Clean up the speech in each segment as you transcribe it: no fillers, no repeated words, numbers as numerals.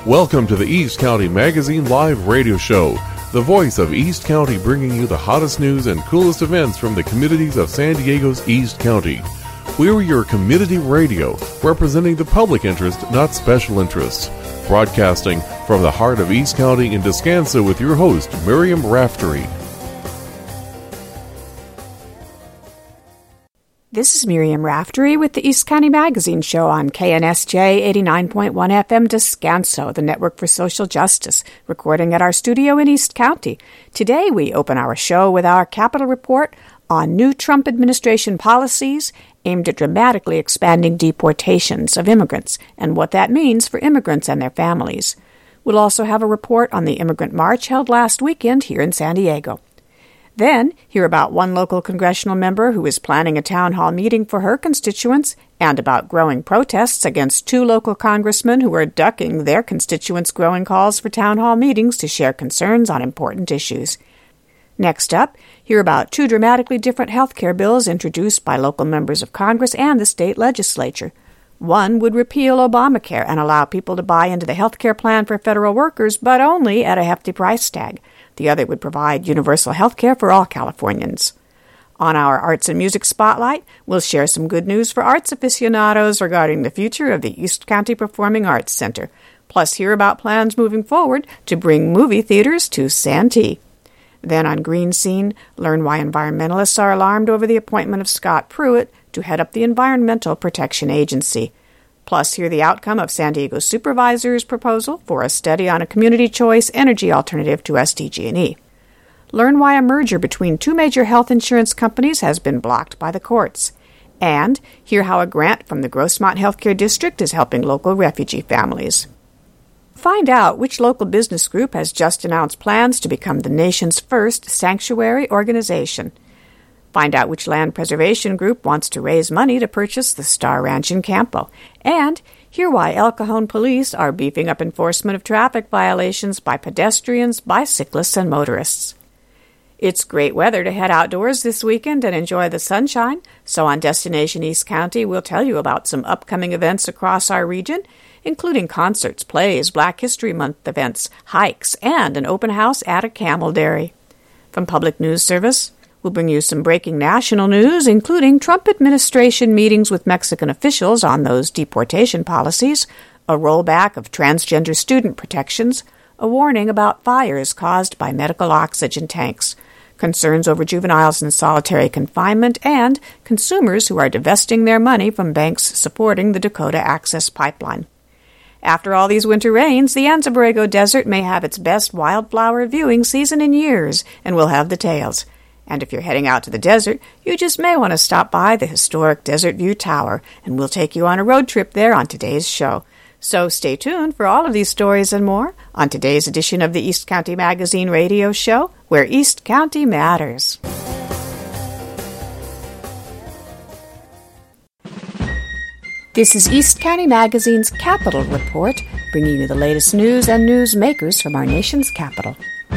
Welcome to the East County Magazine Live Radio Show, the voice of East County, bringing you the hottest news and coolest events from the communities of San Diego's East County. We're your community radio, representing the public interest, not special interests. Broadcasting from the heart of East County in Descanso with your host, Miriam Raftery. This is Miriam Raftery with the East County Magazine Show on KNSJ 89.1 FM Descanso, the Network for Social Justice, recording at our studio in East County. Today we open our show with our Capitol Report on new Trump administration policies aimed at dramatically expanding deportations of immigrants and what that means for immigrants and their families. We'll also have a report on the immigrant march held last weekend here in San Diego. Then, hear about one local congressional member who is planning a town hall meeting for her constituents, and about growing protests against two local congressmen who are ducking their constituents' growing calls for town hall meetings to share concerns on important issues. Next up, hear about two dramatically different health care bills introduced by local members of Congress and the state legislature. One would repeal Obamacare and allow people to buy into the health care plan for federal workers, but only at a hefty price tag. The other would provide universal health care for all Californians. On our Arts and Music Spotlight, we'll share some good news for arts aficionados regarding the future of the East County Performing Arts Center. Plus, hear about plans moving forward to bring movie theaters to Santee. Then on Green Scene, learn why environmentalists are alarmed over the appointment of Scott Pruitt to head up the Environmental Protection Agency. Plus, hear the outcome of San Diego Supervisor's proposal for a study on a community choice energy alternative to SDG&E. Learn why a merger between two major health insurance companies has been blocked by the courts. And hear how a grant from the Grossmont Healthcare District is helping local refugee families. Find out which local business group has just announced plans to become the nation's first sanctuary organization. Find out which land preservation group wants to raise money to purchase the Star Ranch in Campo. And hear why El Cajon police are beefing up enforcement of traffic violations by pedestrians, bicyclists, and motorists. It's great weather to head outdoors this weekend and enjoy the sunshine, so on Destination East County we'll tell you about some upcoming events across our region, including concerts, plays, Black History Month events, hikes, and an open house at a camel dairy. From Public News Service, we'll bring you some breaking national news, including Trump administration meetings with Mexican officials on those deportation policies, a rollback of transgender student protections, a warning about fires caused by medical oxygen tanks, concerns over juveniles in solitary confinement, and consumers who are divesting their money from banks supporting the Dakota Access Pipeline. After all these winter rains, the Anza Borrego Desert may have its best wildflower viewing season in years, and we'll have details. And if you're heading out to the desert, you just may want to stop by the historic Desert View Tower, and we'll take you on a road trip there on today's show. So stay tuned for all of these stories and more on today's edition of the East County Magazine Radio Show, where East County matters. This is East County Magazine's Capitol Report, bringing you the latest news and newsmakers from our nation's capital.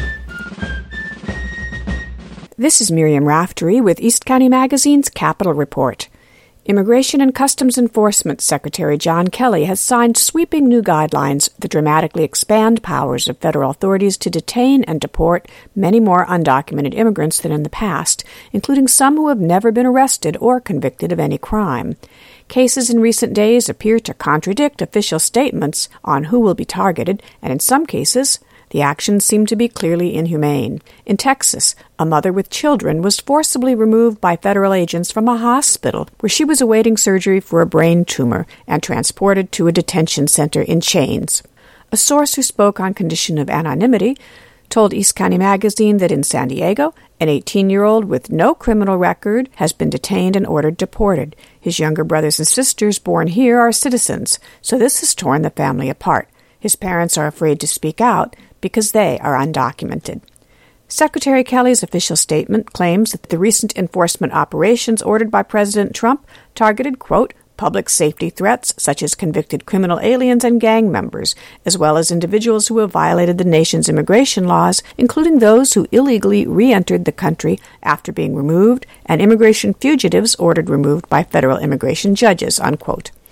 This is Miriam Raftery with East County Magazine's Capitol Report. Immigration and Customs Enforcement Secretary John Kelly has signed sweeping new guidelines that dramatically expand powers of federal authorities to detain and deport many more undocumented immigrants than in the past, including some who have never been arrested or convicted of any crime. Cases in recent days appear to contradict official statements on who will be targeted, and in some cases, the actions seem to be clearly inhumane. In Texas, a mother with children was forcibly removed by federal agents from a hospital where she was awaiting surgery for a brain tumor and transported to a detention center in chains. A source who spoke on condition of anonymity told East County Magazine that in San Diego, an 18-year-old with no criminal record has been detained and ordered deported. His younger brothers and sisters born here are citizens, so this has torn the family apart. His parents are afraid to speak out because they are undocumented. Secretary Kelly's official statement claims that the recent enforcement operations ordered by President Trump targeted, quote, public safety threats such as convicted criminal aliens and gang members, as well as individuals who have violated the nation's immigration laws, including those who illegally re-entered the country after being removed, and immigration fugitives ordered removed by federal immigration judges, unquote.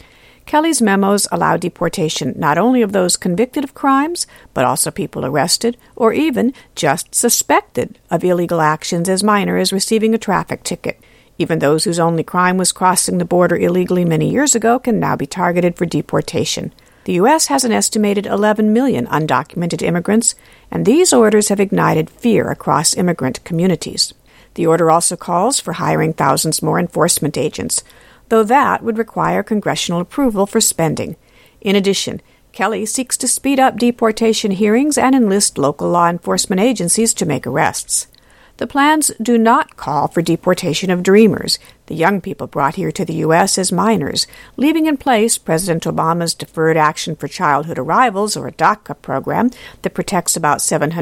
Kelly's memos allow deportation not only of those convicted of crimes, but also people arrested or even just suspected of illegal actions as minor as receiving a traffic ticket. Even those whose only crime was crossing the border illegally many years ago can now be targeted for deportation. The U.S. has an estimated 11 million undocumented immigrants, and these orders have ignited fear across immigrant communities. The order also calls for hiring thousands more enforcement agents, though that would require congressional approval for spending. In addition, Kelly seeks to speed up deportation hearings and enlist local law enforcement agencies to make arrests. The plans do not call for deportation of Dreamers, the young people brought here to the U.S. as minors, leaving in place President Obama's Deferred Action for Childhood Arrivals, or a DACA program, that protects about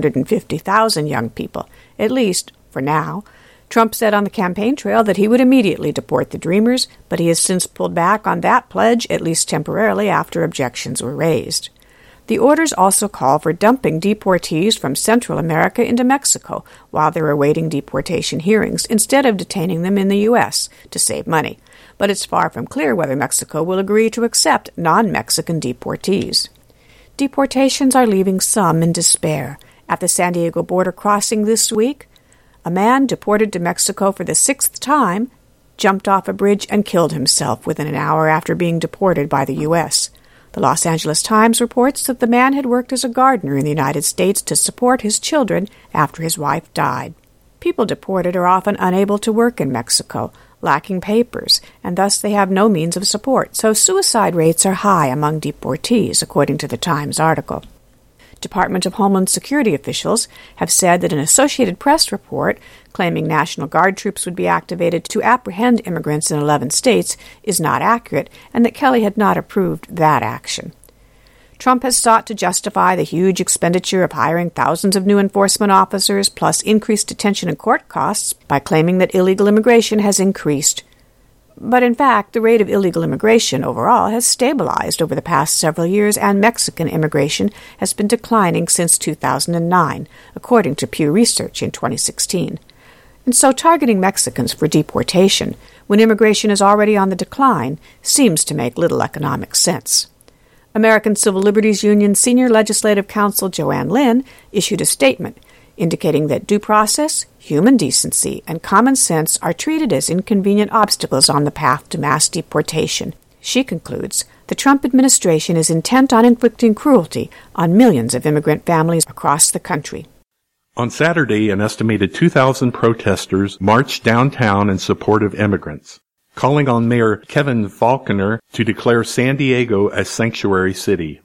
750,000 young people, at least for now. Trump said on the campaign trail that he would immediately deport the Dreamers, but he has since pulled back on that pledge, at least temporarily, after objections were raised. The orders also call for dumping deportees from Central America into Mexico while they're awaiting deportation hearings, instead of detaining them in the U.S. to save money. But it's far from clear whether Mexico will agree to accept non-Mexican deportees. Deportations are leaving some in despair. At the San Diego border crossing this week, a man deported to Mexico for the 6th time jumped off a bridge and killed himself within an hour after being deported by the U.S. The Los Angeles Times reports that the man had worked as a gardener in the United States to support his children after his wife died. People deported are often unable to work in Mexico, lacking papers, and thus they have no means of support, so suicide rates are high among deportees, according to the Times article. Department of Homeland Security officials have said that an Associated Press report claiming National Guard troops would be activated to apprehend immigrants in 11 states is not accurate, and that Kelly had not approved that action. Trump has sought to justify the huge expenditure of hiring thousands of new enforcement officers plus increased detention and court costs by claiming that illegal immigration has increased. But in fact, the rate of illegal immigration overall has stabilized over the past several years, and Mexican immigration has been declining since 2009, according to Pew Research in 2016. And so targeting Mexicans for deportation, when immigration is already on the decline, seems to make little economic sense. American Civil Liberties Union Senior Legislative Counsel Joanne Lynn issued a statement indicating that due process, human decency, and common sense are treated as inconvenient obstacles on the path to mass deportation. She concludes, the Trump administration is intent on inflicting cruelty on millions of immigrant families across the country. On Saturday, an estimated 2,000 protesters marched downtown in support of immigrants, calling on Mayor Kevin Faulconer to declare San Diego a sanctuary city.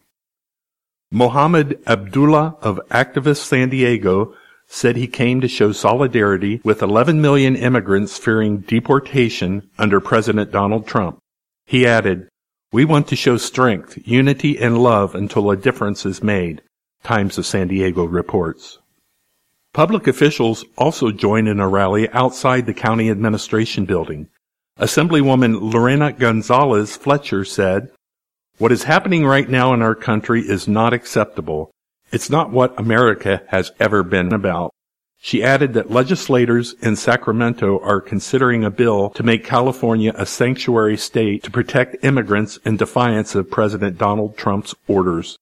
Mohammed Abdullah of Activist San Diego said he came to show solidarity with 11 million immigrants fearing deportation under President Donald Trump. He added, "We want to show strength, unity, and love until a difference is made," Times of San Diego reports. Public officials also joined in a rally outside the county administration building. Assemblywoman Lorena Gonzalez Fletcher said, "What is happening right now in our country is not acceptable. It's not what America has ever been about." She added that legislators in Sacramento are considering a bill to make California a sanctuary state to protect immigrants in defiance of President Donald Trump's orders.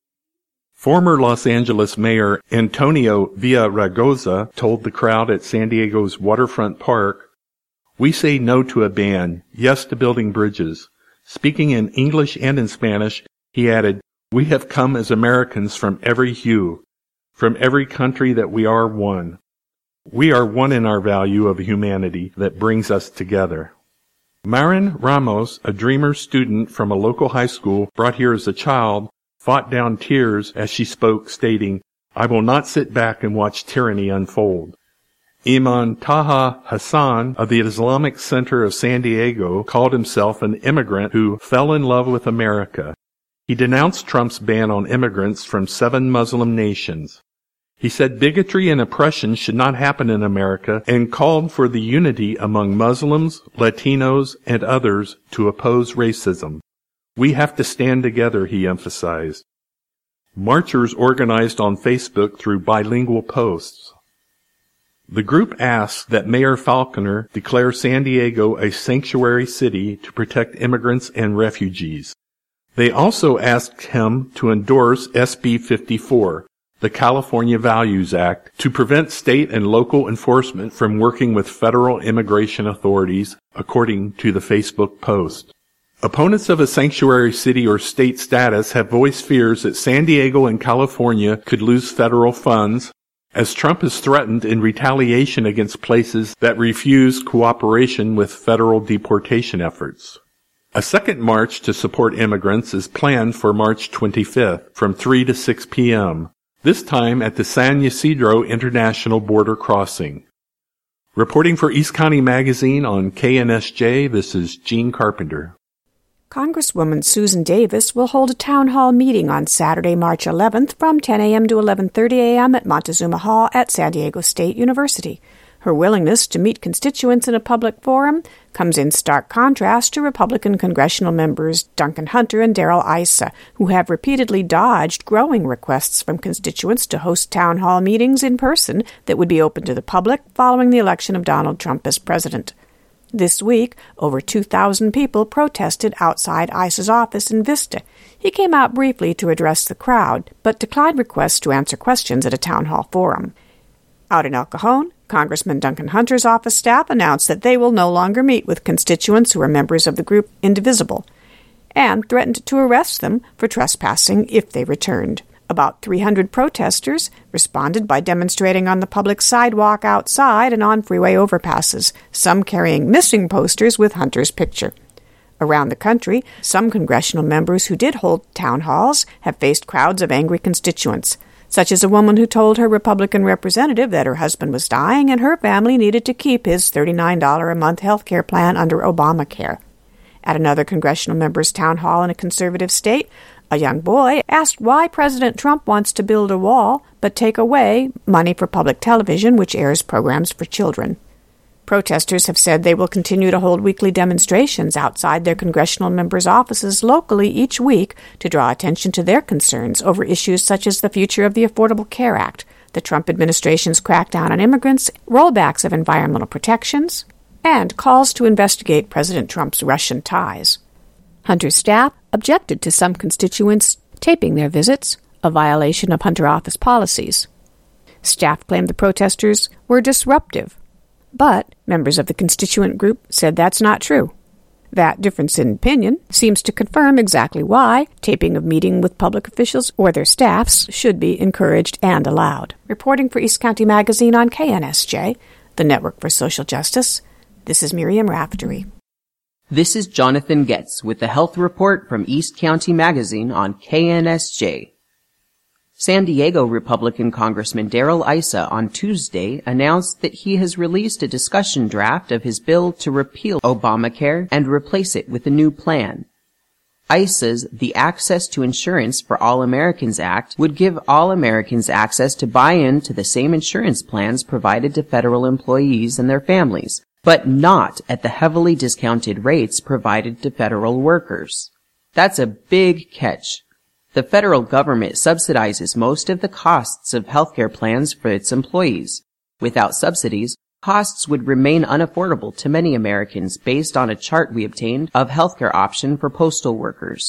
Former Los Angeles Mayor Antonio Villaraigosa told the crowd at San Diego's waterfront park, "We say no to a ban, yes to building bridges." Speaking in English and in Spanish, he added, "We have come as Americans from every hue, from every country that we are one. We are one in our value of humanity that brings us together." Marin Ramos, a Dreamer student from a local high school brought here as a child, fought down tears as she spoke, stating, "I will not sit back and watch tyranny unfold." Iman Taha Hassan of the Islamic Center of San Diego called himself an immigrant who fell in love with America. He denounced Trump's ban on immigrants from 7 Muslim nations. He said bigotry and oppression should not happen in America and called for the unity among Muslims, Latinos, and others to oppose racism. "We have to stand together," he emphasized. Marchers organized on Facebook through bilingual posts. The group asked that Mayor Faulconer declare San Diego a sanctuary city to protect immigrants and refugees. They also asked him to endorse SB 54, the California Values Act, to prevent state and local enforcement from working with federal immigration authorities, according to the Facebook post. Opponents of a sanctuary city or state status have voiced fears that San Diego and California could lose federal funds, as Trump has threatened in retaliation against places that refuse cooperation with federal deportation efforts. A second march to support immigrants is planned for March 25th from 3 to 6 p.m., this time at the San Ysidro International Border Crossing. Reporting for East County Magazine on KNSJ, this is Gene Carpenter. Congresswoman Susan Davis will hold a town hall meeting on Saturday, March 11th from 10 a.m. to 11:30 a.m. at Montezuma Hall at San Diego State University. Her willingness to meet constituents in a public forum comes in stark contrast to Republican congressional members Duncan Hunter and Darrell Issa, who have repeatedly dodged growing requests from constituents to host town hall meetings in person that would be open to the public following the election of Donald Trump as president. This week, over 2,000 people protested outside Issa's office in Vista. He came out briefly to address the crowd, but declined requests to answer questions at a town hall forum. Out in El Cajon, Congressman Duncan Hunter's office staff announced that they will no longer meet with constituents who are members of the group Indivisible, and threatened to arrest them for trespassing if they returned. About 300 protesters responded by demonstrating on the public sidewalk outside and on freeway overpasses, some carrying missing posters with Hunter's picture. Around the country, some congressional members who did hold town halls have faced crowds of angry constituents, such as a woman who told her Republican representative that her husband was dying and her family needed to keep his $39 a month health care plan under Obamacare. At another congressional member's town hall in a conservative state, a young boy asked why President Trump wants to build a wall but take away money for public television, which airs programs for children. Protesters have said they will continue to hold weekly demonstrations outside their congressional members' offices locally each week to draw attention to their concerns over issues such as the future of the Affordable Care Act, the Trump administration's crackdown on immigrants, rollbacks of environmental protections, and calls to investigate President Trump's Russian ties. Hunter's staff objected to some constituents taping their visits, a violation of Hunter office policies. Staff claimed the protesters were disruptive, but members of the constituent group said that's not true. That difference in opinion seems to confirm exactly why taping of meeting with public officials or their staffs should be encouraged and allowed. Reporting for East County Magazine on KNSJ, the Network for Social Justice, this is Miriam Raftery. This is Jonathan Getz with the Health Report from East County Magazine on KNSJ. San Diego Republican Congressman Darrell Issa on Tuesday announced that he has released a discussion draft of his bill to repeal Obamacare and replace it with a new plan. Issa's The Access to Insurance for All Americans Act would give all Americans access to buy into the same insurance plans provided to federal employees and their families, but not at the heavily discounted rates provided to federal workers. That's a big catch. The federal government subsidizes most of the costs of healthcare plans for its employees. Without subsidies, costs would remain unaffordable to many Americans based on a chart we obtained of healthcare option for postal workers.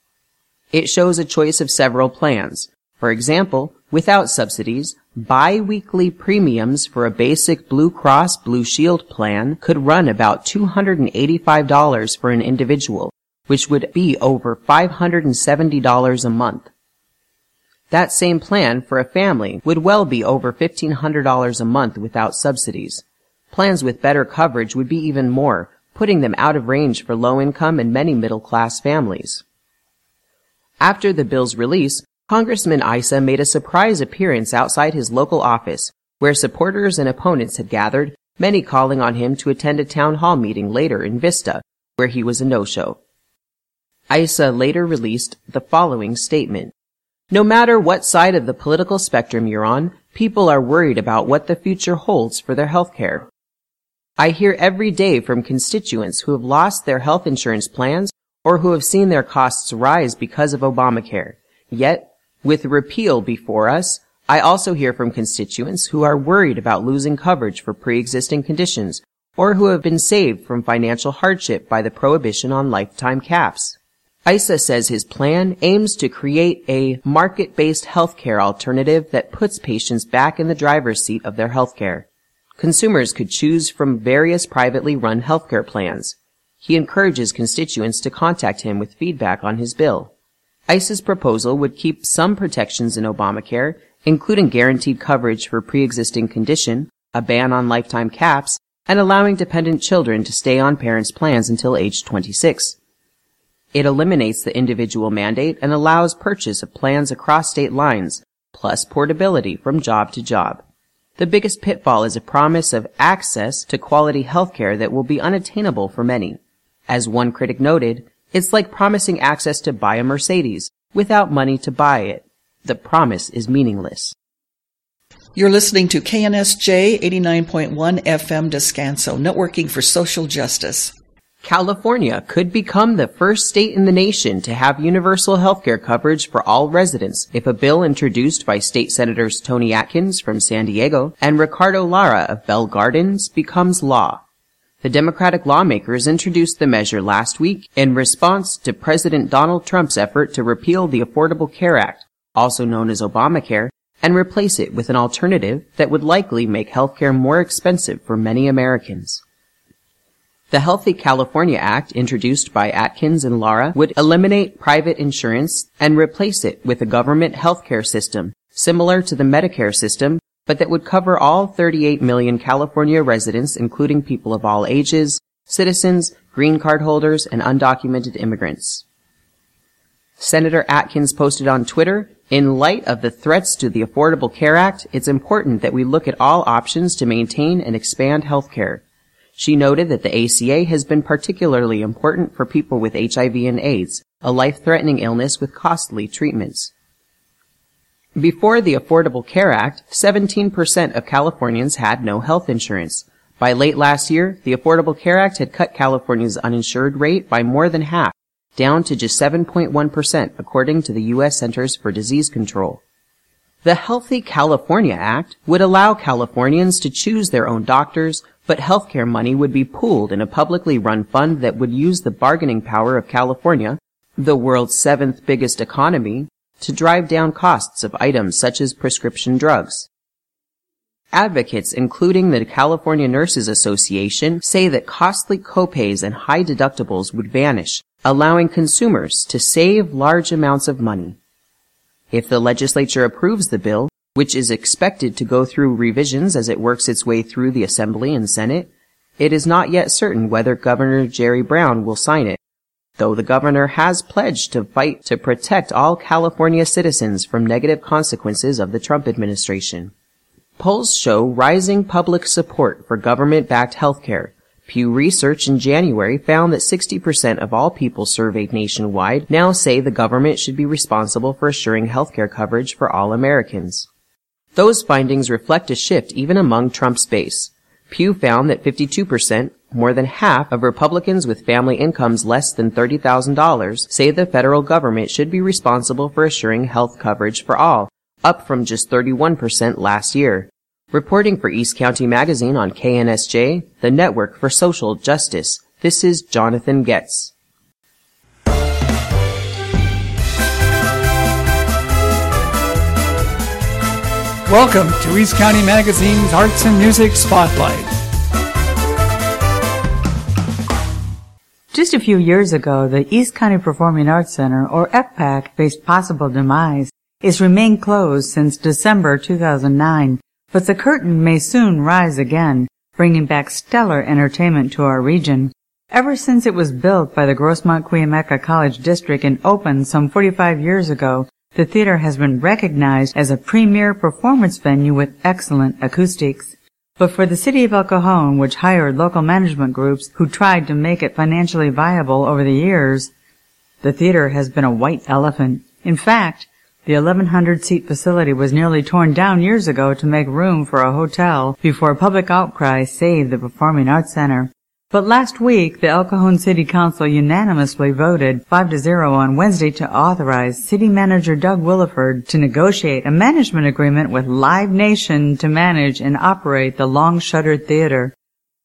It shows a choice of several plans. For example, without subsidies, bi-weekly premiums for a basic Blue Cross Blue Shield plan could run about $285 for an individual, which would be over $570 a month. That same plan for a family would well be over $1,500 a month without subsidies. Plans with better coverage would be even more, putting them out of range for low-income and many middle-class families. After the bill's release, Congressman Issa made a surprise appearance outside his local office, where supporters and opponents had gathered, many calling on him to attend a town hall meeting later in Vista, where he was a no-show. Issa later released the following statement. No matter what side of the political spectrum you're on, people are worried about what the future holds for their health care. I hear every day from constituents who have lost their health insurance plans or who have seen their costs rise because of Obamacare. Yet, with repeal before us, I also hear from constituents who are worried about losing coverage for pre-existing conditions or who have been saved from financial hardship by the prohibition on lifetime caps. Issa says his plan aims to create a market-based healthcare alternative that puts patients back in the driver's seat of their healthcare. Consumers could choose from various privately run healthcare plans. He encourages constituents to contact him with feedback on his bill. Issa's proposal would keep some protections in Obamacare, including guaranteed coverage for pre-existing condition, a ban on lifetime caps, and allowing dependent children to stay on parents' plans until age 26. It eliminates the individual mandate and allows purchase of plans across state lines, plus portability from job to job. The biggest pitfall is a promise of access to quality healthcare that will be unattainable for many. As one critic noted, it's like promising access to buy a Mercedes without money to buy it. The promise is meaningless. You're listening to KNSJ 89.1 FM Descanso, networking for social justice. California could become the first state in the nation to have universal healthcare coverage for all residents if a bill introduced by State Senators Tony Atkins from San Diego and Ricardo Lara of Bell Gardens becomes law. The Democratic lawmakers introduced the measure last week in response to President Donald Trump's effort to repeal the Affordable Care Act, also known as Obamacare, and replace it with an alternative that would likely make healthcare more expensive for many Americans. The Healthy California Act, introduced by Atkins and Lara, would eliminate private insurance and replace it with a government healthcare system, similar to the Medicare system, but that would cover all 38 million California residents, including people of all ages, citizens, green card holders, and undocumented immigrants. Senator Atkins posted on Twitter, "In light of the threats to the Affordable Care Act, it's important that we look at all options to maintain and expand healthcare." She noted that the ACA has been particularly important for people with HIV and AIDS, a life-threatening illness with costly treatments. Before the Affordable Care Act, 17% of Californians had no health insurance. By late last year, the Affordable Care Act had cut California's uninsured rate by more than half, down to just 7.1%, according to the U.S. Centers for Disease Control. The Healthy California Act would allow Californians to choose their own doctors, but healthcare money would be pooled in a publicly run fund that would use the bargaining power of California, the world's 7th biggest economy, to drive down costs of items such as prescription drugs. Advocates, including the California Nurses Association, say that costly copays and high deductibles would vanish, allowing consumers to save large amounts of money. If the legislature approves the bill, which is expected to go through revisions as it works its way through the Assembly and Senate, it is not yet certain whether Governor Jerry Brown will sign it, though the governor has pledged to fight to protect all California citizens from negative consequences of the Trump administration. Polls show rising public support for government-backed healthcare. Pew Research in January found that 60% of all people surveyed nationwide now say the government should be responsible for assuring healthcare coverage for all Americans. Those findings reflect a shift even among Trump's base. Pew found that 52%, more than half of Republicans with family incomes less than $30,000, say the federal government should be responsible for assuring health coverage for all, up from just 31% last year. Reporting for East County Magazine on KNSJ, the Network for Social Justice, this is Jonathan Getz. Welcome to East County Magazine's Arts and Music Spotlight. Just a few years ago, the East County Performing Arts Center, or EPAC, faced possible demise. It's remained closed since December 2009, but the curtain may soon rise again, bringing back stellar entertainment to our region. Ever since it was built by the Grossmont-Cuyamaca College District and opened some 45 years ago, the theater has been recognized as a premier performance venue with excellent acoustics. But for the city of El Cajon, which hired local management groups who tried to make it financially viable over the years, the theater has been a white elephant. In fact, the 1,100-seat facility was nearly torn down years ago to make room for a hotel before public outcry saved the Performing Arts Center. But last week, the El Cajon City Council unanimously voted 5-0 on Wednesday to authorize City Manager Doug Williford to negotiate a management agreement with Live Nation to manage and operate the long-shuttered theater.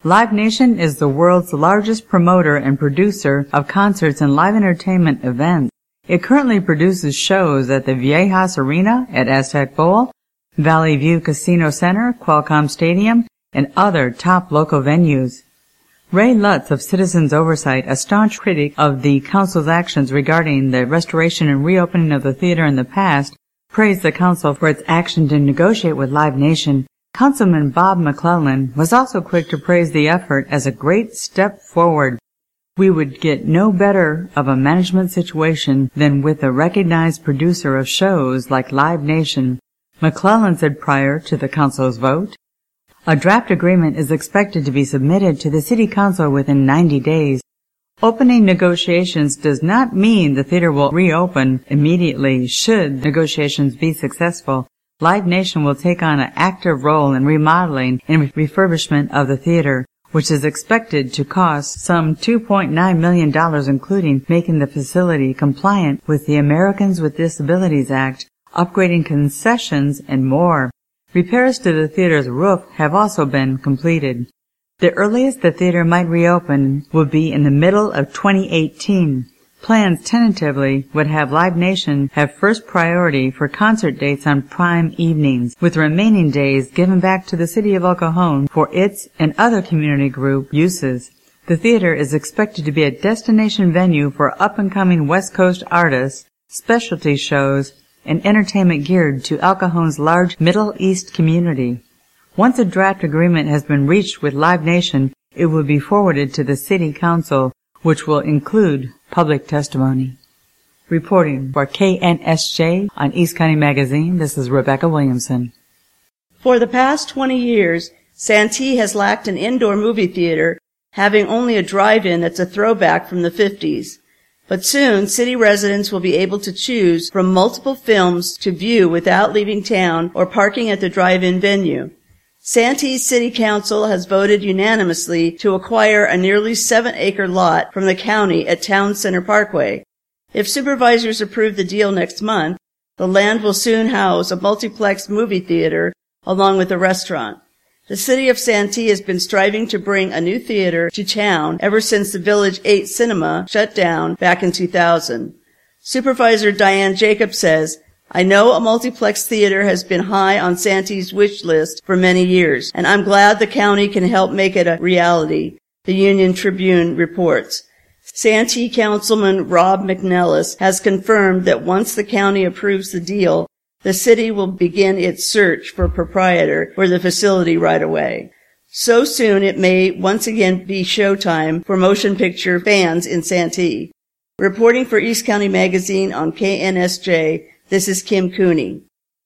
Live Nation is the world's largest promoter and producer of concerts and live entertainment events. It currently produces shows at the Viejas Arena at Aztec Bowl, Valley View Casino Center, Qualcomm Stadium, and other top local venues. Ray Lutz of Citizens Oversight, a staunch critic of the council's actions regarding the restoration and reopening of the theater in the past, praised the council for its action to negotiate with Live Nation. Councilman Bob McClellan was also quick to praise the effort as a great step forward. We would get no better of a management situation than with a recognized producer of shows like Live Nation, McClellan said prior to the council's vote. A draft agreement is expected to be submitted to the city council within 90 days. Opening negotiations does not mean the theater will reopen immediately should negotiations be successful. Live Nation will take on an active role in remodeling and refurbishment of the theater, which is expected to cost some $2.9 million, including making the facility compliant with the Americans with Disabilities Act, upgrading concessions, and more. Repairs to the theater's roof have also been completed. The earliest the theater might reopen would be in the middle of 2018. Plans tentatively would have Live Nation have first priority for concert dates on prime evenings, with remaining days given back to the city of El Cajon for its and other community group uses. The theater is expected to be a destination venue for up-and-coming West Coast artists, specialty shows, and entertainment geared to El Cajon's large Middle East community. Once a draft agreement has been reached with Live Nation, it will be forwarded to the City Council, which will include public testimony. Reporting for KNSJ on East County Magazine, this is Rebecca Williamson. For the past 20 years, Santee has lacked an indoor movie theater, having only a drive-in that's a throwback from the 50s. But soon, city residents will be able to choose from multiple films to view without leaving town or parking at the drive-in venue. Santee's City Council has voted unanimously to acquire a nearly 7-acre lot from the county at Town Center Parkway. If supervisors approve the deal next month, the land will soon house a multiplex movie theater along with a restaurant. The city of Santee has been striving to bring a new theater to town ever since the Village 8 Cinema shut down back in 2000. Supervisor Diane Jacobs says, "I know a multiplex theater has been high on Santee's wish list for many years, and I'm glad the county can help make it a reality," the Union Tribune reports. Santee Councilman Rob McNellis has confirmed that once the county approves the deal, the city will begin its search for a proprietor for the facility right away. So soon it may once again be showtime for motion picture fans in Santee. Reporting for East County Magazine on KNSJ, this is Kim Cooney.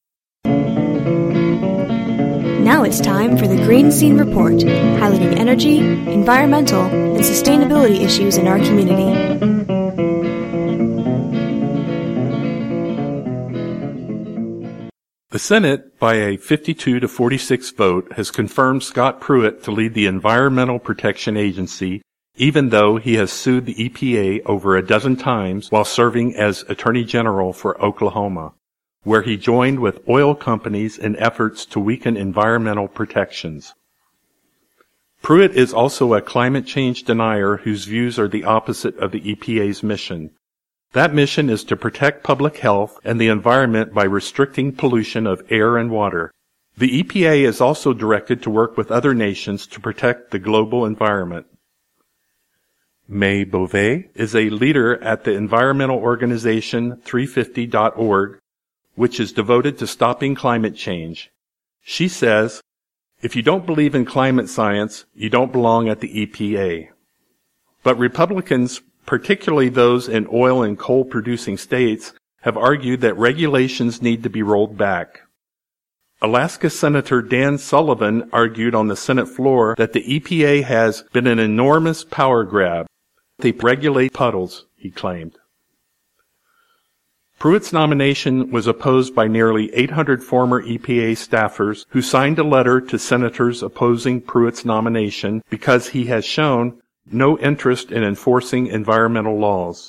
Now it's time for the Green Scene Report, highlighting energy, environmental, and sustainability issues in our community. The Senate, by a 52-46 vote, has confirmed Scott Pruitt to lead the Environmental Protection Agency, even though he has sued the EPA over a dozen times while serving as Attorney General for Oklahoma, where he joined with oil companies in efforts to weaken environmental protections. Pruitt is also a climate change denier whose views are the opposite of the EPA's mission. That mission is to protect public health and the environment by restricting pollution of air and water. The EPA is also directed to work with other nations to protect the global environment. May Beauvais is a leader at the environmental organization 350.org, which is devoted to stopping climate change. She says, "If you don't believe in climate science, you don't belong at the EPA." But Republicans, particularly those in oil and coal-producing states, have argued that regulations need to be rolled back. Alaska Senator Dan Sullivan argued on the Senate floor that the EPA has been an enormous power grab. They regulate puddles, he claimed. Pruitt's nomination was opposed by nearly 800 former EPA staffers who signed a letter to senators opposing Pruitt's nomination because he has shown no interest in enforcing environmental laws.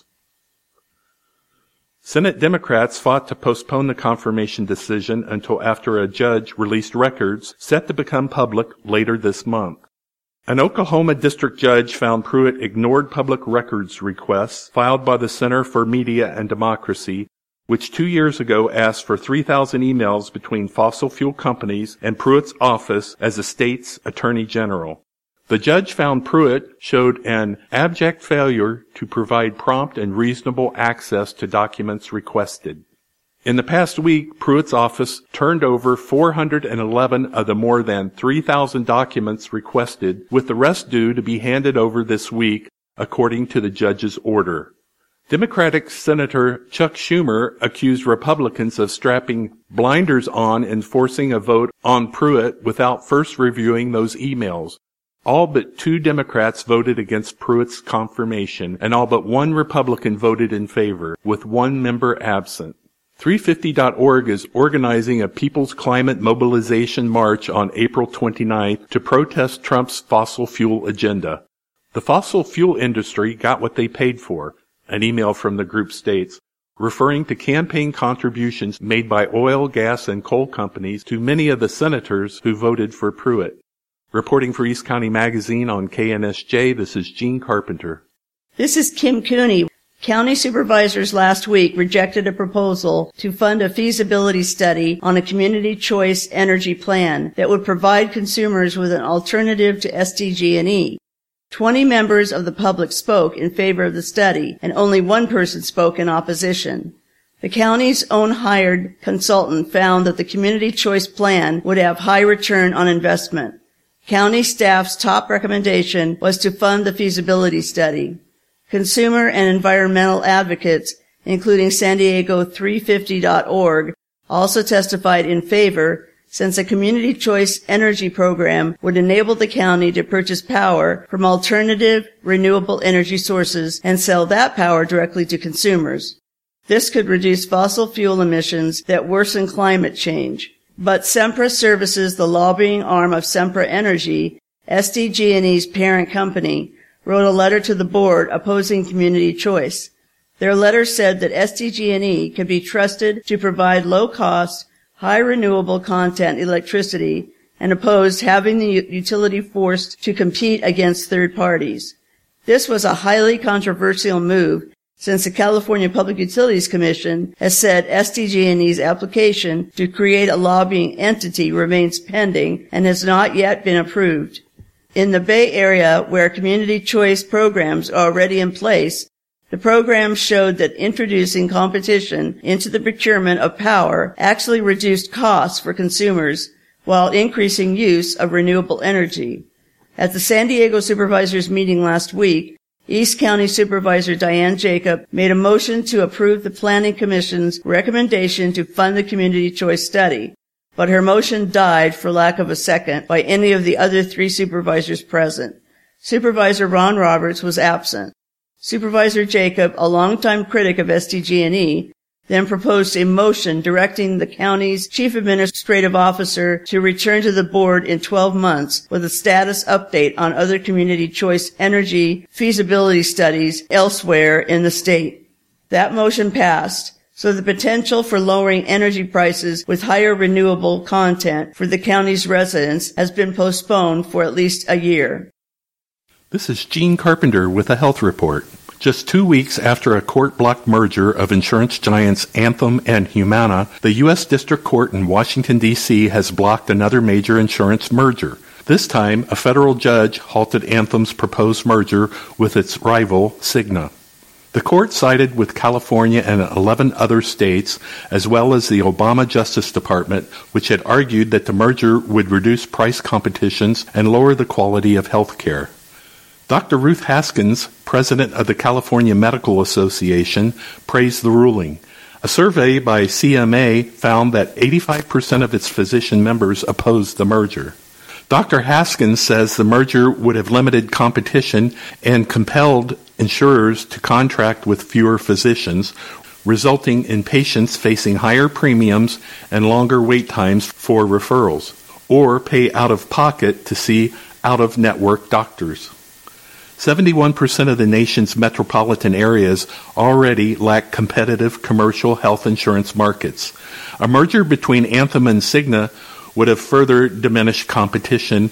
Senate Democrats fought to postpone the confirmation decision until after a judge released records set to become public later this month. An Oklahoma district judge found Pruitt ignored public records requests filed by the Center for Media and Democracy, which 2 years ago asked for 3,000 emails between fossil fuel companies and Pruitt's office as the state's attorney general. The judge found Pruitt showed an abject failure to provide prompt and reasonable access to documents requested. In the past week, Pruitt's office turned over 411 of the more than 3,000 documents requested, with the rest due to be handed over this week, according to the judge's order. Democratic Senator Chuck Schumer accused Republicans of strapping blinders on and forcing a vote on Pruitt without first reviewing those emails. All but 2 Democrats voted against Pruitt's confirmation, and all but 1 Republican voted in favor, with 1 member absent. 350.org is organizing a People's Climate Mobilization March on April 29th to protest Trump's fossil fuel agenda. The fossil fuel industry got what they paid for, an email from the group states, referring to campaign contributions made by oil, gas, and coal companies to many of the senators who voted for Pruitt. Reporting for East County Magazine on KNSJ, this is Gene Carpenter. This is Kim Cooney. County supervisors last week rejected a proposal to fund a feasibility study on a community choice energy plan that would provide consumers with an alternative to SDG&E. 20 members of the public spoke in favor of the study, and only 1 person spoke in opposition. The county's own hired consultant found that the community choice plan would have high return on investment. County staff's top recommendation was to fund the feasibility study. Consumer and environmental advocates, including San Diego 350.org, also testified in favor, since a community choice energy program would enable the county to purchase power from alternative, renewable energy sources and sell that power directly to consumers. This could reduce fossil fuel emissions that worsen climate change. But Sempra Services, the lobbying arm of Sempra Energy, SDG&E's parent company, wrote a letter to the board opposing community choice. Their letter said that SDG&E could be trusted to provide low-cost, high renewable content electricity and opposed having the utility forced to compete against third parties. This was a highly controversial move since the California Public Utilities Commission has said SDG&E's application to create a lobbying entity remains pending and has not yet been approved. In the Bay Area, where community choice programs are already in place, the program showed that introducing competition into the procurement of power actually reduced costs for consumers while increasing use of renewable energy. At the San Diego Supervisors meeting last week, East County Supervisor Diane Jacob made a motion to approve the Planning Commission's recommendation to fund the community choice study, but her motion died for lack of a second by any of the other 3 supervisors present. Supervisor Ron Roberts was absent. Supervisor Jacob, a longtime critic of SDG&E, then proposed a motion directing the county's chief administrative officer to return to the board in 12 months with a status update on other community choice energy feasibility studies elsewhere in the state. That motion passed, so the potential for lowering energy prices with higher renewable content for the county's residents has been postponed for at least a year. This is Gene Carpenter with a health report. Just 2 weeks after a court-blocked merger of insurance giants Anthem and Humana, the U.S. District Court in Washington, D.C. has blocked another major insurance merger. This time, a federal judge halted Anthem's proposed merger with its rival, Cigna. The court sided with California and 11 other states, as well as the Obama Justice Department, which had argued that the merger would reduce price competitions and lower the quality of health care. Dr. Ruth Haskins, president of the California Medical Association, praised the ruling. A survey by CMA found that 85% of its physician members opposed the merger. Dr. Haskins says the merger would have limited competition and compelled insurers to contract with fewer physicians, resulting in patients facing higher premiums and longer wait times for referrals, or pay out of pocket to see out-of-network doctors. 71% of the nation's metropolitan areas already lack competitive commercial health insurance markets. A merger between Anthem and Cigna would have further diminished competition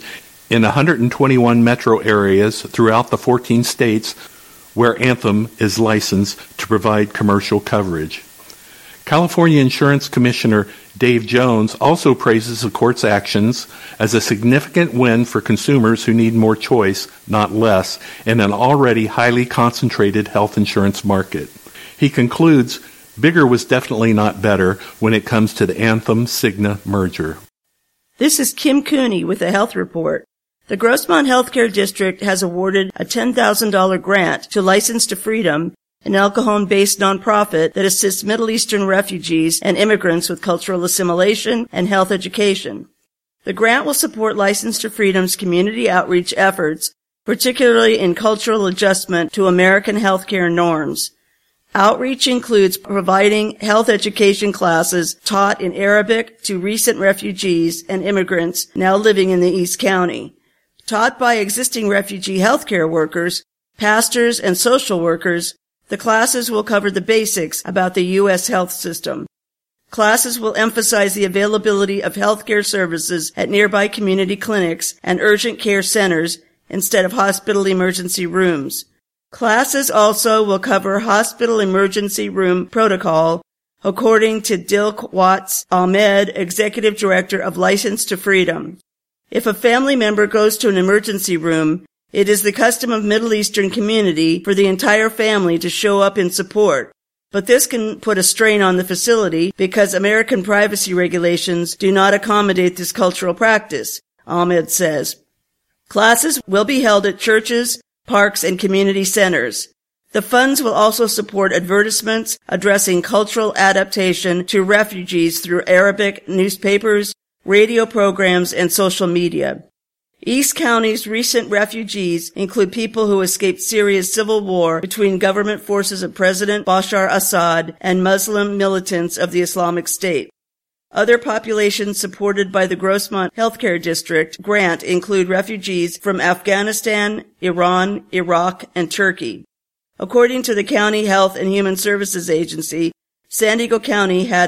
in 121 metro areas throughout the 14 states where Anthem is licensed to provide commercial coverage. California Insurance Commissioner Dave Jones also praises the court's actions as a significant win for consumers who need more choice, not less, in an already highly concentrated health insurance market. He concludes, bigger was definitely not better when it comes to the Anthem-Cigna merger. This is Kim Cooney with the Health Report. The Grossmont Healthcare District has awarded a $10,000 grant to License to Freedom, an El Cajon-based nonprofit that assists Middle Eastern refugees and immigrants with cultural assimilation and health education. The grant will support License to Freedom's community outreach efforts, particularly in cultural adjustment to American healthcare norms. Outreach includes providing health education classes taught in Arabic to recent refugees and immigrants now living in the East County. Taught by existing refugee healthcare workers, pastors, and social workers, the classes will cover the basics about the U.S. health system. Classes will emphasize the availability of healthcare services at nearby community clinics and urgent care centers instead of hospital emergency rooms. Classes also will cover hospital emergency room protocol, according to Dilk Watts Ahmed, Executive Director of License to Freedom. If a family member goes to an emergency room, it is the custom of Middle Eastern community for the entire family to show up in support, but this can put a strain on the facility because American privacy regulations do not accommodate this cultural practice, Ahmed says. Classes will be held at churches, parks, and community centers. The funds will also support advertisements addressing cultural adaptation to refugees through Arabic newspapers, radio programs, and social media. East County's recent refugees include people who escaped Syria's civil war between government forces of President Bashar Assad and Muslim militants of the Islamic State. Other populations supported by the Grossmont Healthcare District grant include refugees from Afghanistan, Iran, Iraq, and Turkey. According to the County Health and Human Services Agency, San Diego County had a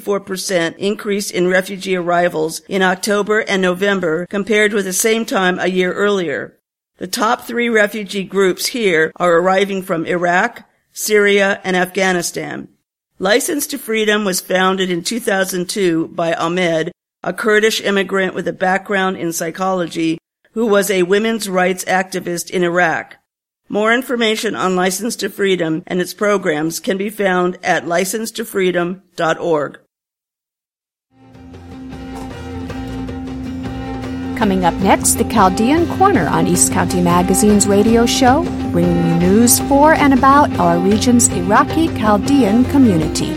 64% increase in refugee arrivals in October and November compared with the same time a year earlier. The top 3 refugee groups here are arriving from Iraq, Syria, and Afghanistan. License to Freedom was founded in 2002 by Ahmed, a Kurdish immigrant with a background in psychology who was a women's rights activist in Iraq. More information on License to Freedom and its programs can be found at licensetofreedom.org. Coming up next, the Chaldean Corner on East County Magazine's radio show, bringing you news for and about our region's Iraqi Chaldean community.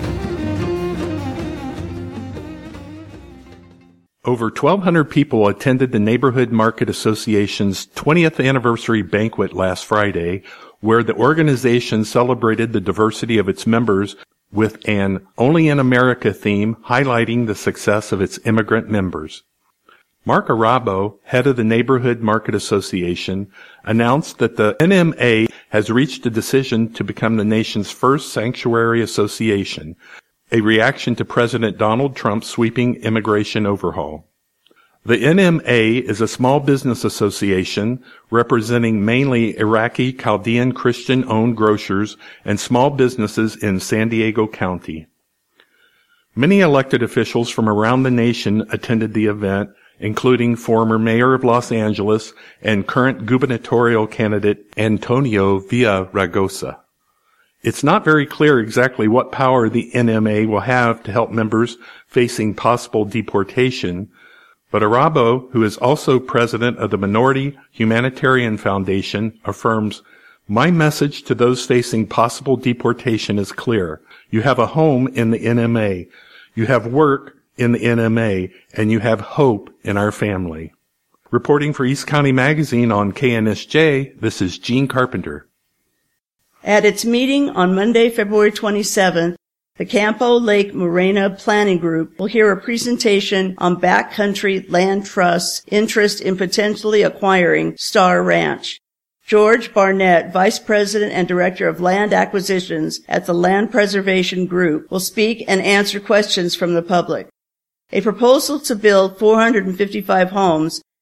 Over 1,200 people attended the Neighborhood Market Association's 20th anniversary banquet last Friday, where the organization celebrated the diversity of its members with an Only in America theme highlighting the success of its immigrant members. Mark Arabo, head of the Neighborhood Market Association, announced that the NMA has reached a decision to become the nation's first sanctuary association, a reaction to President Donald Trump's sweeping immigration overhaul. The NMA is a small business association representing mainly Iraqi Chaldean Christian-owned grocers and small businesses in San Diego County. Many elected officials from around the nation attended the event, including former mayor of Los Angeles and current gubernatorial candidate Antonio Villaraigosa. It's not very clear exactly what power the NMA will have to help members facing possible deportation, but Arabo, who is also president of the Minority Humanitarian Foundation, affirms, "My message to those facing possible deportation is clear. You have a home in the NMA. You have work in the NMA, and you have hope in our family." Reporting for East County Magazine on KNSJ, this is Gene Carpenter. At its meeting on Monday, February 27th, the Campo Lake Morena Planning Group will hear a presentation on backcountry land trusts' interest in potentially acquiring Star Ranch. George Barnett, Vice President and Director of Land Acquisitions at the Land Preservation Group, will speak and answer questions from the public. A proposal to build 455 homes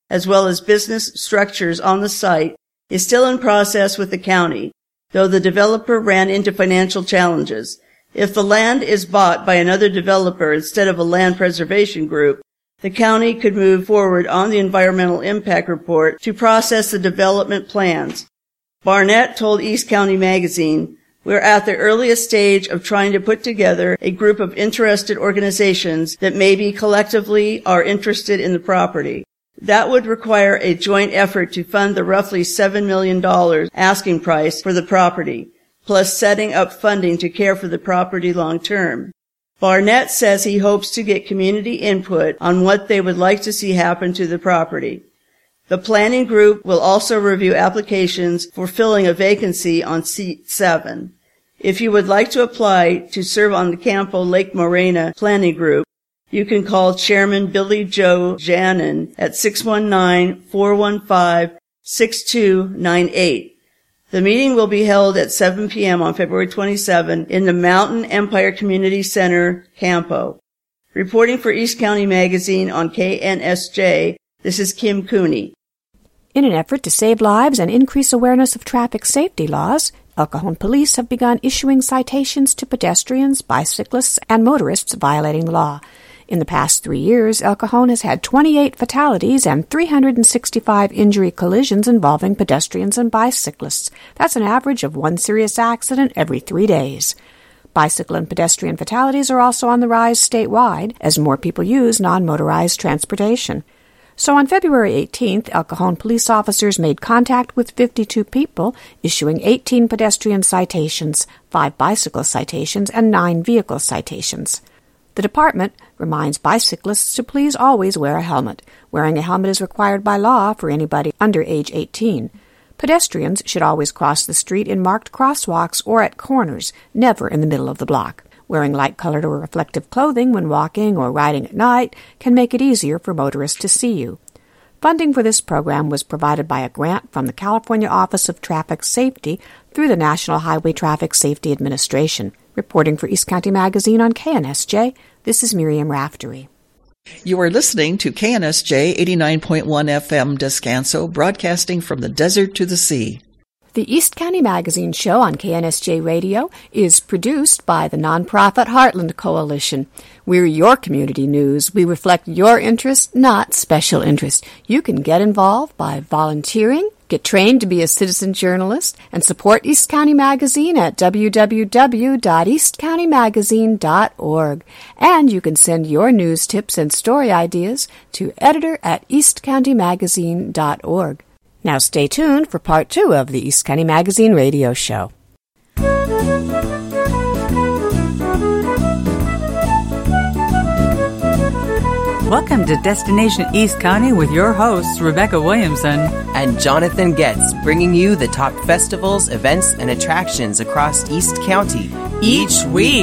as well as business structures on the site, is still in process with the county, though the developer ran into financial challenges. If the land is bought by another developer instead of a land preservation group, the county could move forward on the environmental impact report to process the development plans. Barnett told East County Magazine, "We're at the earliest stage of trying to put together a group of interested organizations that maybe collectively are interested in the property. That would require a joint effort to fund the roughly $7 million asking price for the property, plus setting up funding to care for the property long term." Barnett says he hopes to get community input on what they would like to see happen to the property. The planning group will also review applications for filling a vacancy on seat 7. If you would like to apply to serve on the Campo Lake Morena planning group, you can call Chairman Billy Joe Janin at 619-415-6298. The meeting will be held at 7 p.m. on February 27 in the Mountain Empire Community Center, Campo. Reporting for East County Magazine on KNSJ, this is Kim Cooney. In an effort to save lives and increase awareness of traffic safety laws, El Cajon police have begun issuing citations to pedestrians, bicyclists, and motorists violating the law. In the past 3 years, El Cajon has had 28 fatalities and 365 injury collisions involving pedestrians and bicyclists. That's an average of 1 serious accident every 3 days. Bicycle and pedestrian fatalities are also on the rise statewide as more people use non-motorized transportation. So on February 18th, El Cajon police officers made contact with 52 people, issuing 18 pedestrian citations, 5 bicycle citations, and 9 vehicle citations. The department reminds bicyclists to please always wear a helmet. Wearing a helmet is required by law for anybody under age 18. Pedestrians should always cross the street in marked crosswalks or at corners, never in the middle of the block. Wearing light-colored or reflective clothing when walking or riding at night can make it easier for motorists to see you. Funding for this program was provided by a grant from the California Office of Traffic Safety through the National Highway Traffic Safety Administration. Reporting for East County Magazine on KNSJ, this is Miriam Raftery. You are listening to KNSJ 89.1 FM Descanso, broadcasting from the desert to the sea. The East County Magazine show on KNSJ Radio is produced by the nonprofit Heartland Coalition. We're your community news. We reflect your interest, not special interest. You can get involved by volunteering, get trained to be a citizen journalist, and support East County Magazine at www.eastcountymagazine.org. And you can send your news tips and story ideas to editor@eastcountymagazine.org. Now stay tuned for part 2 of the East County Magazine radio show. Welcome to Destination East County with your hosts, Rebecca Williamson and Jonathan Getz, bringing you the top festivals, events, and attractions across East County each week.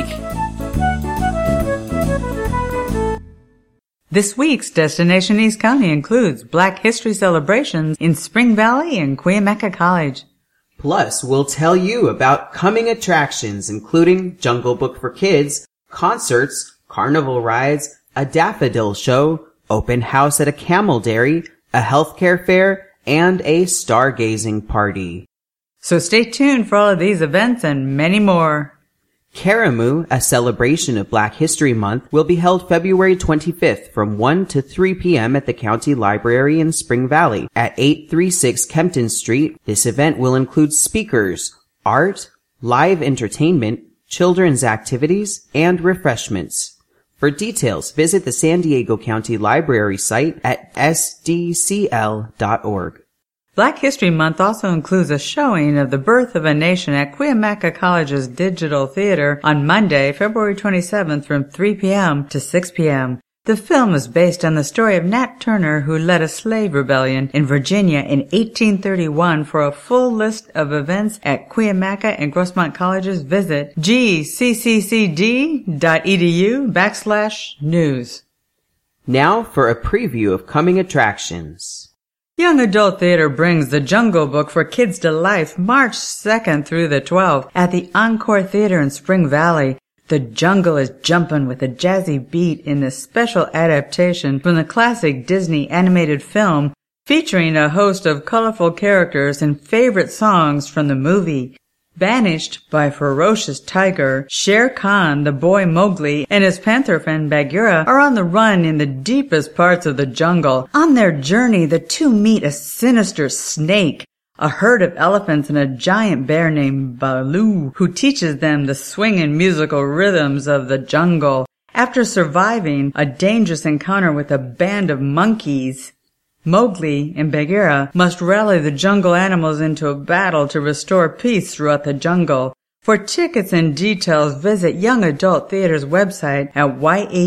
This week's Destination East County includes Black History celebrations in Spring Valley and Cuyamaca College. Plus, we'll tell you about coming attractions, including Jungle Book for Kids, concerts, carnival rides, a daffodil show, open house at a camel dairy, a healthcare fair, and a stargazing party. So stay tuned for all of these events and many more. Karamu, a celebration of Black History Month, will be held February 25th from 1 to 3 p.m. at the County Library in Spring Valley at 836 Kempton Street. This event will include speakers, art, live entertainment, children's activities, and refreshments. For details, visit the San Diego County Library site at sdcl.org. Black History Month also includes a showing of The Birth of a Nation at Cuyamaca College's Digital Theater on Monday, February 27th from 3 p.m. to 6 p.m. The film is based on the story of Nat Turner, who led a slave rebellion in Virginia in 1831. For a full list of events at Cuyamaca and Grossmont Colleges, visit gcccd.edu/news. Now for a preview of coming attractions. Young Adult Theater brings The Jungle Book for Kids to life March 2nd through the 12th at the Encore Theater in Spring Valley. The jungle is jumping with a jazzy beat in this special adaptation from the classic Disney animated film featuring a host of colorful characters and favorite songs from the movie. Banished by ferocious tiger, Shere Khan, the boy Mowgli, and his panther friend Bagheera are on the run in the deepest parts of the jungle. On their journey, the two meet a sinister snake, a herd of elephants, and a giant bear named Baloo, who teaches them the swinging musical rhythms of the jungle. After surviving a dangerous encounter with a band of monkeys, Mowgli and Bagheera must rally the jungle animals into a battle to restore peace throughout the jungle. For tickets and details, visit Young Adult Theater's website at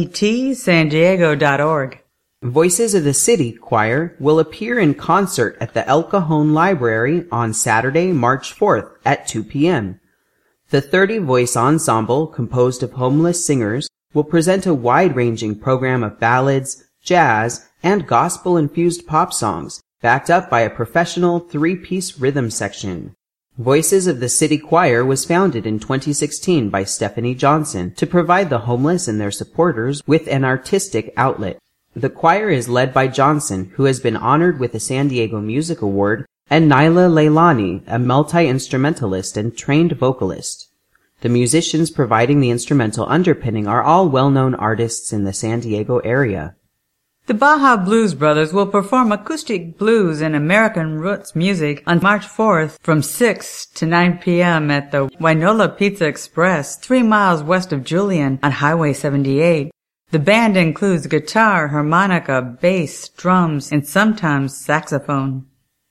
yatsandiego.org. Voices of the City Choir will appear in concert at the El Cajon Library on Saturday, March 4th at 2 p.m. The 30-voice ensemble, composed of homeless singers, will present a wide-ranging program of ballads, jazz, and gospel-infused pop songs, backed up by a professional 3-piece rhythm section. Voices of the City Choir was founded in 2016 by Stephanie Johnson to provide the homeless and their supporters with an artistic outlet. The choir is led by Johnson, who has been honored with the San Diego Music Award, and Naila Leilani, a multi-instrumentalist and trained vocalist. The musicians providing the instrumental underpinning are all well-known artists in the San Diego area. The Baja Blues Brothers will perform acoustic blues and American roots music on March 4th from 6 to 9 p.m. at the Wainola Pizza Express, 3 miles west of Julian on Highway 78. The band includes guitar, harmonica, bass, drums, and sometimes saxophone.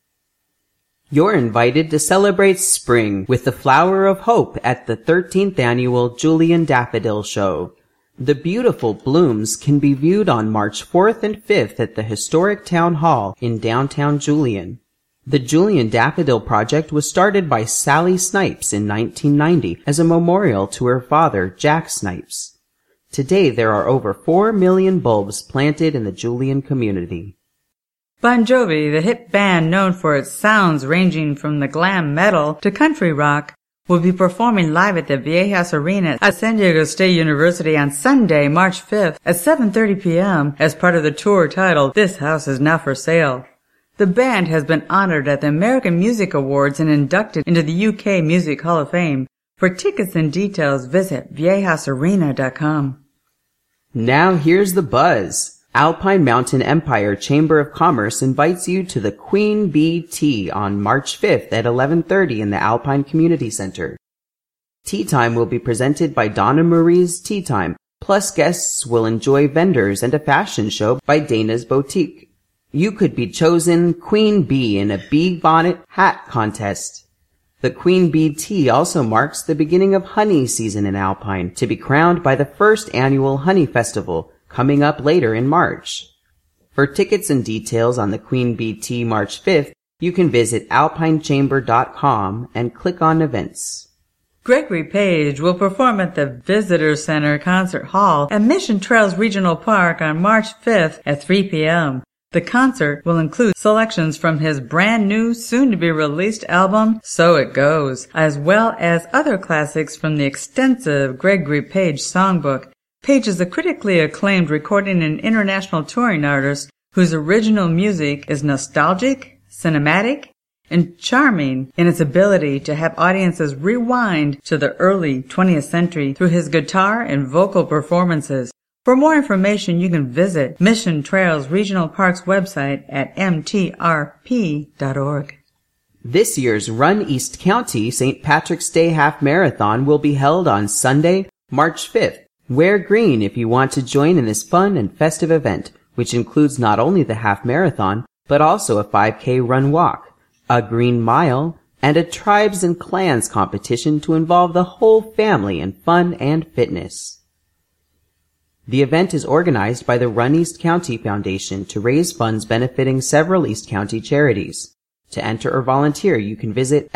You're invited to celebrate spring with the Flower of Hope at the 13th annual Julian Daffodil Show. The beautiful blooms can be viewed on March 4th and 5th at the historic Town Hall in downtown Julian. The Julian Daffodil Project was started by Sally Snipes in 1990 as a memorial to her father, Jack Snipes. Today there are over 4 million bulbs planted in the Julian community. Bon Jovi, the hit band known for its sounds ranging from the glam metal to country rock, will be performing live at the Viejas Arena at San Diego State University on Sunday, March 5th at 7:30 p.m. as part of the tour titled This House Is Not For Sale. The band has been honored at the American Music Awards and inducted into the UK Music Hall of Fame. For tickets and details, visit viejasarena.com. Now here's the buzz. Alpine Mountain Empire Chamber of Commerce invites you to the Queen Bee Tea on March 5th at 11:30 in the Alpine Community Center. Tea time will be presented by Donna Marie's Tea Time, plus guests will enjoy vendors and a fashion show by Dana's Boutique. You could be chosen Queen Bee in a bee bonnet hat contest. The Queen Bee Tea also marks the beginning of honey season in Alpine, to be crowned by the first annual Honey Festival, coming up later in March. For tickets and details on the Queen Bee Tea March 5th, you can visit alpinechamber.com and click on events. Gregory Page will perform at the Visitor Center Concert Hall at Mission Trails Regional Park on March 5th at 3 p.m. The concert will include selections from his brand new, soon-to-be-released album, So It Goes, as well as other classics from the extensive Gregory Page songbook. Page is a critically acclaimed recording and international touring artist whose original music is nostalgic, cinematic, and charming in its ability to have audiences rewind to the early 20th century through his guitar and vocal performances. For more information, you can visit Mission Trails Regional Park's website at mtrp.org. This year's Run East County St. Patrick's Day Half Marathon will be held on Sunday, March 5th. Wear green if you want to join in this fun and festive event, which includes not only the half marathon, but also a 5K run walk, a green mile, and a tribes and clans competition to involve the whole family in fun and fitness. The event is organized by the Run East County Foundation to raise funds benefiting several East County charities. To enter or volunteer, you can visit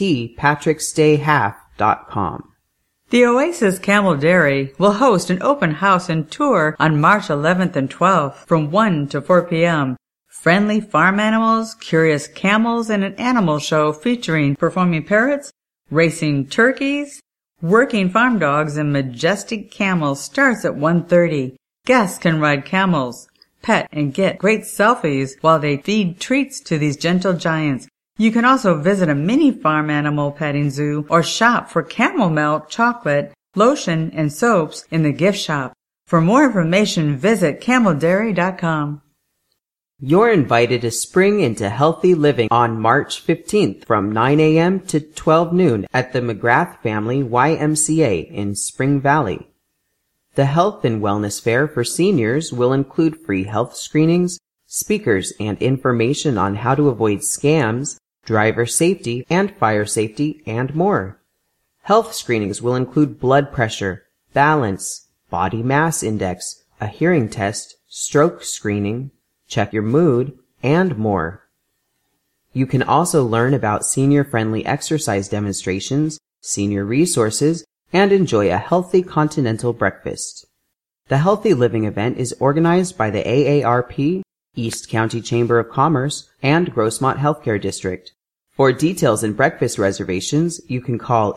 stpatricksdayhalf.com. The Oasis Camel Dairy will host an open house and tour on March 11th and 12th from 1 to 4 p.m. Friendly farm animals, curious camels, and an animal show featuring performing parrots, racing turkeys, working farm dogs, and majestic camels starts at 1:30. Guests can ride camels. pet, and get great selfies while they feed treats to these gentle giants. You can also visit a mini farm animal petting zoo or shop for camel milk, chocolate, lotion, and soaps in the gift shop. For more information, visit cameldairy.com. You're invited to spring into healthy living on March 15th from 9 a.m. to 12 noon at the McGrath Family YMCA in Spring Valley. The Health and Wellness Fair for seniors will include free health screenings, speakers, and information on how to avoid scams, driver safety and fire safety, and more. Health screenings will include blood pressure, balance, body mass index, a hearing test, stroke screening, check your mood, and more. You can also learn about senior-friendly exercise demonstrations, senior resources, and enjoy a healthy continental breakfast. The Healthy Living event is organized by the AARP, East County Chamber of Commerce, and Grossmont Healthcare District. For details and breakfast reservations, you can call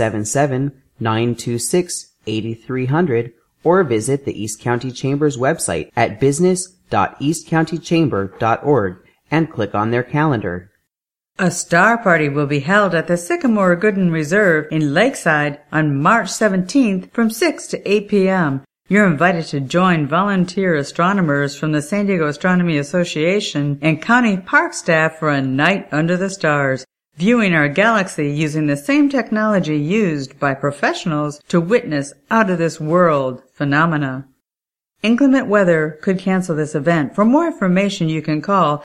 877-926-8300 or visit the East County Chamber's website at business.eastcountychamber.org and click on their calendar. A star party will be held at the Sycamore Gooden Reserve in Lakeside on March 17th from 6 to 8 p.m. You're invited to join volunteer astronomers from the San Diego Astronomy Association and county park staff for a night under the stars, viewing our galaxy using the same technology used by professionals to witness out-of-this-world phenomena. Inclement weather could cancel this event. For more information, you can call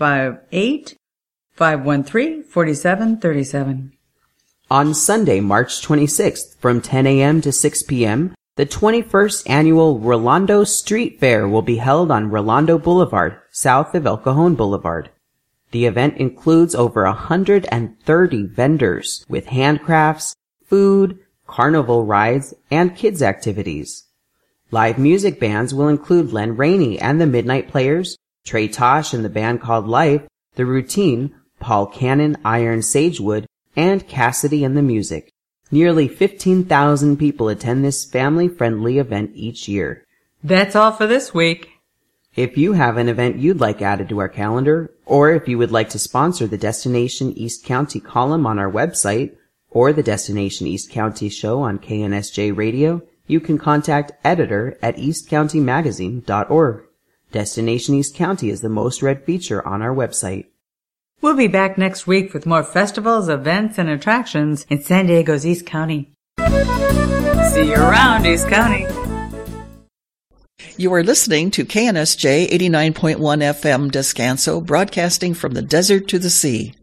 858-513-4737. On Sunday, March 26th, from 10 a.m. to 6 p.m., the 21st annual Rolando Street Fair will be held on Rolando Boulevard, south of El Cajon Boulevard. The event includes over 130 vendors with handcrafts, food, carnival rides, and kids activities. Live music bands will include Len Rainey and the Midnight Players, Trey Tosh and the band called Life, The Routine, Paul Cannon, Iron Sagewood, and Cassidy and the Music. Nearly 15,000 people attend this family-friendly event each year. That's all for this week. If you have an event you'd like added to our calendar, or if you would like to sponsor the Destination East County column on our website, or the Destination East County show on KNSJ Radio, you can contact editor@eastcountymagazine.org. Destination East County is the most read feature on our website. We'll be back next week with more festivals, events, and attractions in San Diego's East County. See you around, East County. You are listening to KNSJ 89.1 FM Descanso, broadcasting from the desert to the sea.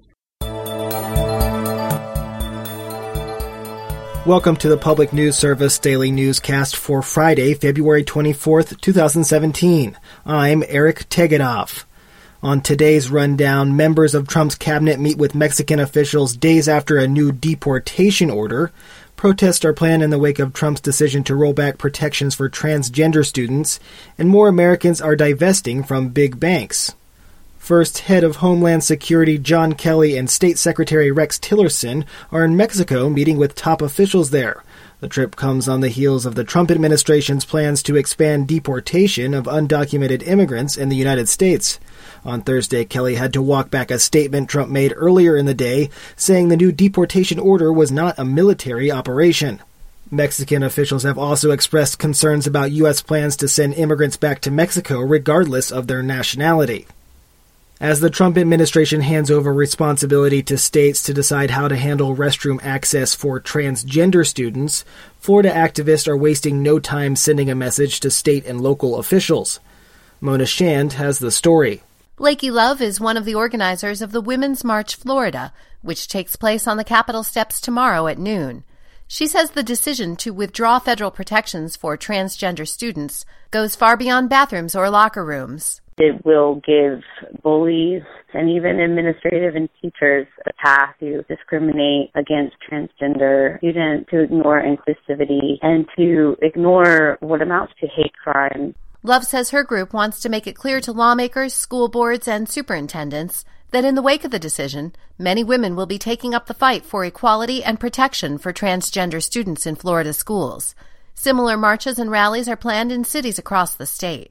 Welcome to the Public News Service Daily Newscast for Friday, February 24th, 2017. I'm Eric Tegedoff. On today's rundown, members of Trump's cabinet meet with Mexican officials days after a new deportation order. Protests are planned in the wake of Trump's decision to roll back protections for transgender students, and more Americans are divesting from big banks. First, Head of Homeland Security John Kelly and State Secretary Rex Tillerson are in Mexico meeting with top officials there. The trip comes on the heels of the Trump administration's plans to expand deportation of undocumented immigrants in the United States. On Thursday, Kelly had to walk back a statement Trump made earlier in the day, saying the new deportation order was not a military operation. Mexican officials have also expressed concerns about U.S. plans to send immigrants back to Mexico regardless of their nationality. As the Trump administration hands over responsibility to states to decide how to handle restroom access for transgender students, Florida activists are wasting no time sending a message to state and local officials. Mona Shand has the story. Lakey Love is one of the organizers of the Women's March Florida, which takes place on the Capitol steps tomorrow at noon. She says the decision to withdraw federal protections for transgender students goes far beyond bathrooms or locker rooms. It will give bullies and even administrative and teachers a path to discriminate against transgender students, to ignore inclusivity, and to ignore what amounts to hate crime. Love says her group wants to make it clear to lawmakers, school boards, and superintendents that in the wake of the decision, many women will be taking up the fight for equality and protection for transgender students in Florida schools. Similar marches and rallies are planned in cities across the state.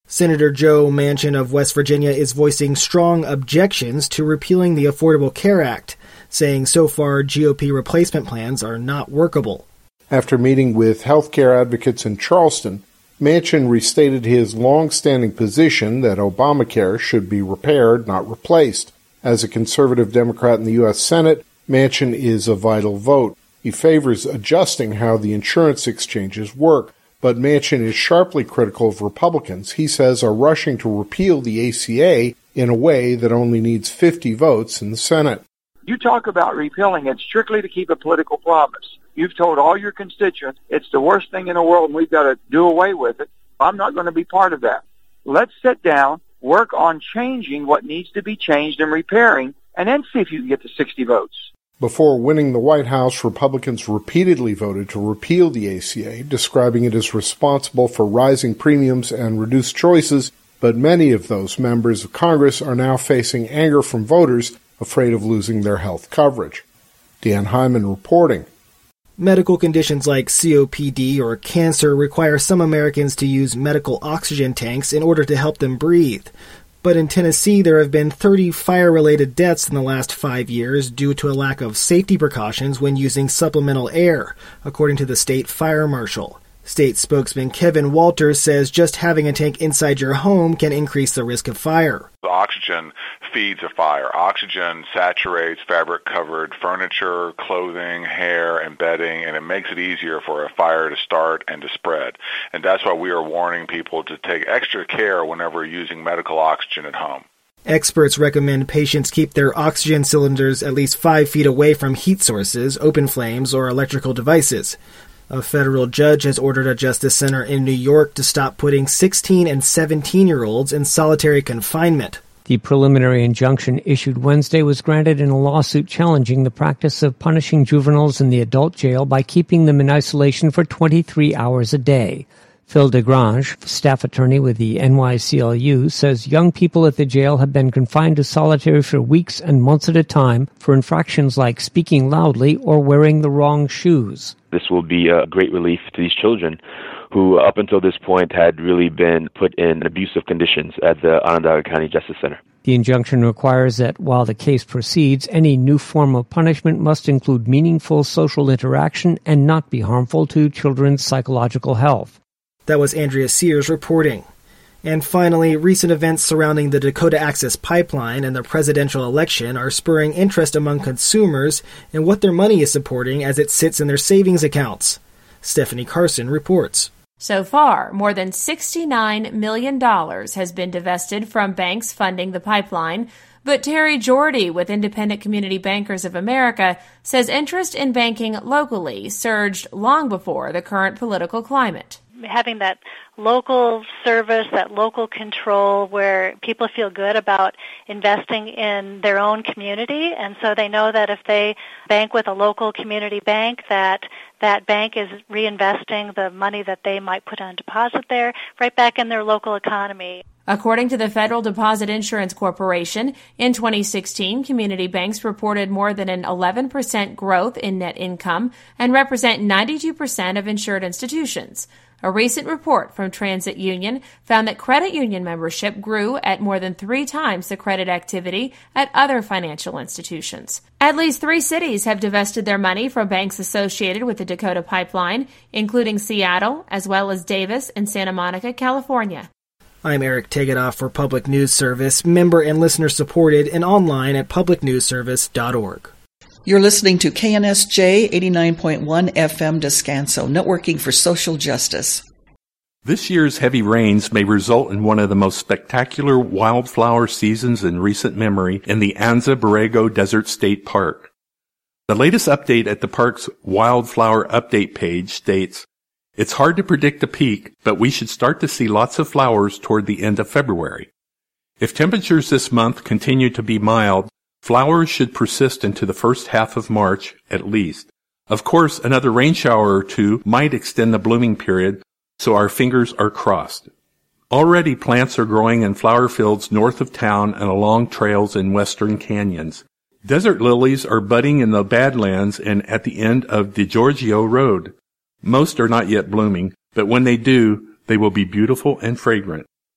Senator Joe Manchin of West Virginia is voicing strong objections to repealing the Affordable Care Act, saying so far GOP replacement plans are not workable. After meeting with healthcare advocates in Charleston, Manchin restated his long-standing position that Obamacare should be repaired, not replaced. As a conservative Democrat in the U.S. Senate, Manchin is a vital vote. He favors adjusting how the insurance exchanges work, but Manchin is sharply critical of Republicans he says are rushing to repeal the ACA in a way that only needs 50 votes in the Senate. You talk about repealing it strictly to keep a political promise. You've told all your constituents it's the worst thing in the world and we've got to do away with it. I'm not going to be part of that. Let's sit down, work on changing what needs to be changed and repairing, and then see if you can get to 60 votes. Before winning the White House, Republicans repeatedly voted to repeal the ACA, describing it as responsible for rising premiums and reduced choices, but many of those members of Congress are now facing anger from voters afraid of losing their health coverage. Dan Hyman reporting. Medical conditions like COPD or cancer require some Americans to use medical oxygen tanks in order to help them breathe. But in Tennessee, there have been 30 fire-related deaths in the last 5 years due to a lack of safety precautions when using supplemental air, according to the state fire marshal. State spokesman Kevin Walters says just having a tank inside your home can increase the risk of fire. The oxygen feeds a fire. Oxygen saturates fabric-covered furniture, clothing, hair, and bedding, and it makes it easier for a fire to start and to spread. And that's why we are warning people to take extra care whenever using medical oxygen at home. Experts recommend patients keep their oxygen cylinders at least 5 feet away from heat sources, open flames, or electrical devices. A federal judge has ordered a justice center in New York to stop putting 16 and 17-year-olds in solitary confinement. The preliminary injunction issued Wednesday was granted in a lawsuit challenging the practice of punishing juveniles in the adult jail by keeping them in isolation for 23 hours a day. Phil DeGrange, staff attorney with the NYCLU, says young people at the jail have been confined to solitary for weeks and months at a time for infractions like speaking loudly or wearing the wrong shoes. This will be a great relief to these children who, up until this point, had really been put in abusive conditions at the Onondaga County Justice Center. The injunction requires that while the case proceeds, any new form of punishment must include meaningful social interaction and not be harmful to children's psychological health. That was Andrea Sears reporting. And finally, recent events surrounding the Dakota Access Pipeline and the presidential election are spurring interest among consumers in what their money is supporting as it sits in their savings accounts. Stephanie Carson reports. So far, more than $69 million has been divested from banks funding the pipeline, but Terry Jordy with Independent Community Bankers of America says interest in banking locally surged long before the current political climate. Having that local service, that local control where people feel good about investing in their own community, and so they know that if they bank with a local community bank, that bank is reinvesting the money that they might put on deposit there right back in their local economy. According to the Federal Deposit Insurance Corporation, in 2016, community banks reported more than an 11% growth in net income and represent 92% of insured institutions. A recent report from Transit Union found that credit union membership grew at more than 3 times the credit activity at other financial institutions. At least 3 cities have divested their money from banks associated with the Dakota Pipeline, including Seattle, as well as Davis and Santa Monica, California. I'm Eric Tegedoff for Public News Service, member and listener supported and online at publicnewsservice.org. You're listening to KNSJ 89.1 FM Descanso, networking for social justice. This year's heavy rains may result in one of the most spectacular wildflower seasons in recent memory in the Anza Borrego Desert State Park. The latest update at the park's wildflower update page states, "It's hard to predict the peak, but we should start to see lots of flowers toward the end of February. If temperatures this month continue to be mild, flowers should persist into the first half of March, at least. Of course, another rain shower or two might extend the blooming period, so our fingers are crossed." Already plants are growing in flower fields north of town and along trails in western canyons. Desert lilies are budding in the Badlands and at the end of DeGiorgio Road. Most are not yet blooming, but when they do, they will be beautiful and fragrant.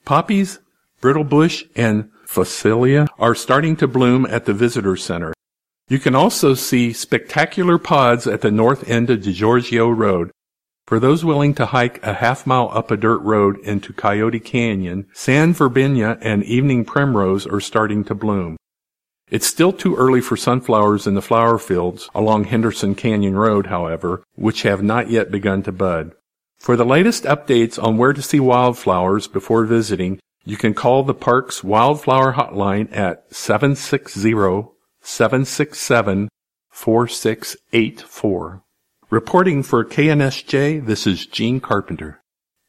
Poppies, brittlebush, and phacelia are starting to bloom at the visitor center. You can also see spectacular pods at the north end of DeGiorgio Road. For those willing to hike a half-mile up a dirt road into Coyote Canyon, San Verbena and evening primrose are starting to bloom. It's still too early for sunflowers in the flower fields along Henderson Canyon Road, however, which have not yet begun to bud. For the latest updates on where to see wildflowers before visiting, you can call the park's wildflower hotline at 760-767-4684. Reporting for KNSJ, this is Gene Carpenter.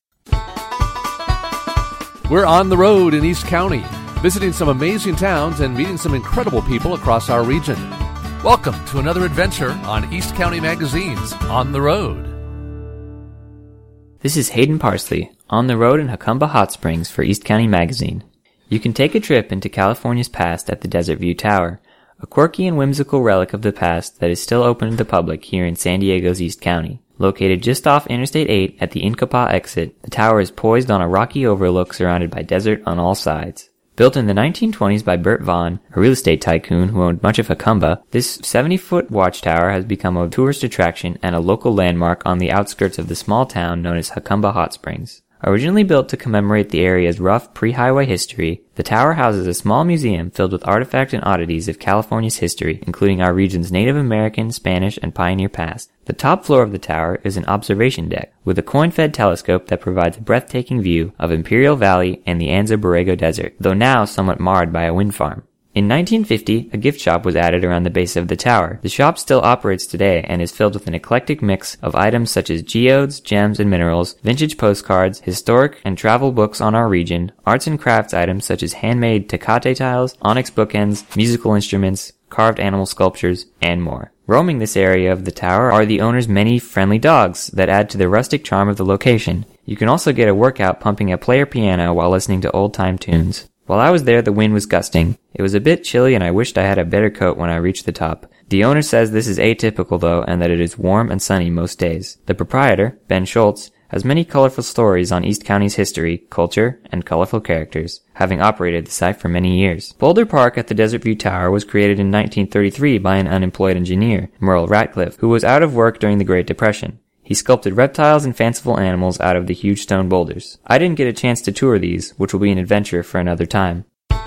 We're on the road in East County, visiting some amazing towns and meeting some incredible people across our region. Welcome to another adventure on East County Magazine's On the Road. This is Hayden Parsley, on the road in Jacumba Hot Springs for East County Magazine. You can take a trip into California's past at the Desert View Tower, a quirky and whimsical relic of the past that is still open to the public here in San Diego's East County. Located just off Interstate 8 at the Incapah exit, the tower is poised on a rocky overlook surrounded by desert on all sides. Built in the 1920s by Bert Vaughn, a real estate tycoon who owned much of Jacumba, this 70-foot watchtower has become a tourist attraction and a local landmark on the outskirts of the small town known as Jacumba Hot Springs. Originally built to commemorate the area's rough pre-highway history, the tower houses a small museum filled with artifacts and oddities of California's history, including our region's Native American, Spanish, and pioneer past. The top floor of the tower is an observation deck with a coin-fed telescope that provides a breathtaking view of Imperial Valley and the Anza Borrego Desert, though now somewhat marred by a wind farm. In 1950, a gift shop was added around the base of the tower. The shop still operates today and is filled with an eclectic mix of items such as geodes, gems and minerals, vintage postcards, historic and travel books on our region, arts and crafts items such as handmade Tecate tiles, onyx bookends, musical instruments, carved animal sculptures, and more. Roaming this area of the tower are the owner's many friendly dogs that add to the rustic charm of the location. You can also get a workout pumping a player piano while listening to old-time tunes. While I was there, the wind was gusting. It was a bit chilly and I wished I had a better coat when I reached the top. The owner says this is atypical though, and that it is warm and sunny most days. The proprietor, Ben Schultz, has many colorful stories on East County's history, culture, and colorful characters, having operated the site for many years. Boulder Park at the Desert View Tower was created in 1933 by an unemployed engineer, Merle Ratcliffe, who was out of work during the Great Depression. He sculpted reptiles and fanciful animals out of the huge stone boulders. I didn't get a chance to tour these, which will be an adventure for another time.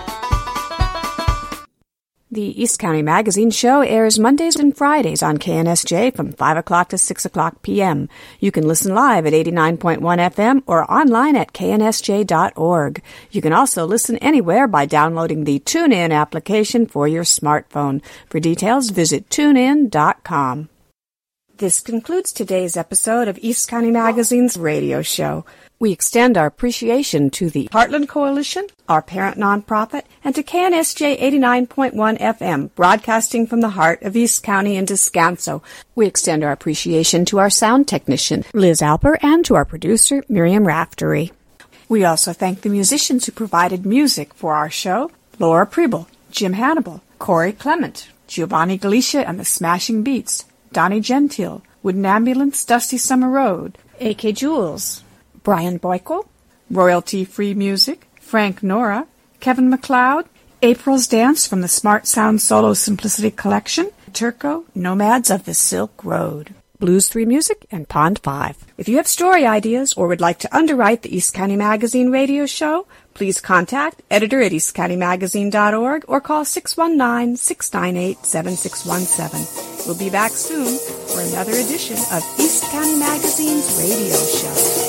The East County Magazine show airs Mondays and Fridays on KNSJ from 5 o'clock to 6 o'clock p.m. You can listen live at 89.1 FM or online at knsj.org. You can also listen anywhere by downloading the TuneIn application for your smartphone. For details, visit tunein.com. This concludes today's episode of East County Magazine's radio show. We extend our appreciation to the Heartland Coalition, our parent nonprofit, and to KNSJ 89.1 FM, broadcasting from the heart of East County in Descanso. We extend our appreciation to our sound technician, Liz Alper, and to our producer, Miriam Raftery. We also thank the musicians who provided music for our show: Laura Preble, Jim Hannibal, Corey Clement, Giovanni Galicia and the Smashing Beats, Donnie Gentile, Wooden Ambulance, Dusty Summer Road, A.K. Jules, Brian Boyko, Royalty-Free Music, Frank Nora, Kevin MacLeod, April's Dance from the Smart Sound Solo Simplicity Collection, Turco, Nomads of the Silk Road, Blues 3 Music, and Pond 5. If you have story ideas or would like to underwrite the East County Magazine radio show, please contact editor at eastcountymagazine.org or call 619-698-7617. We'll be back soon for another edition of East County Magazine's radio show.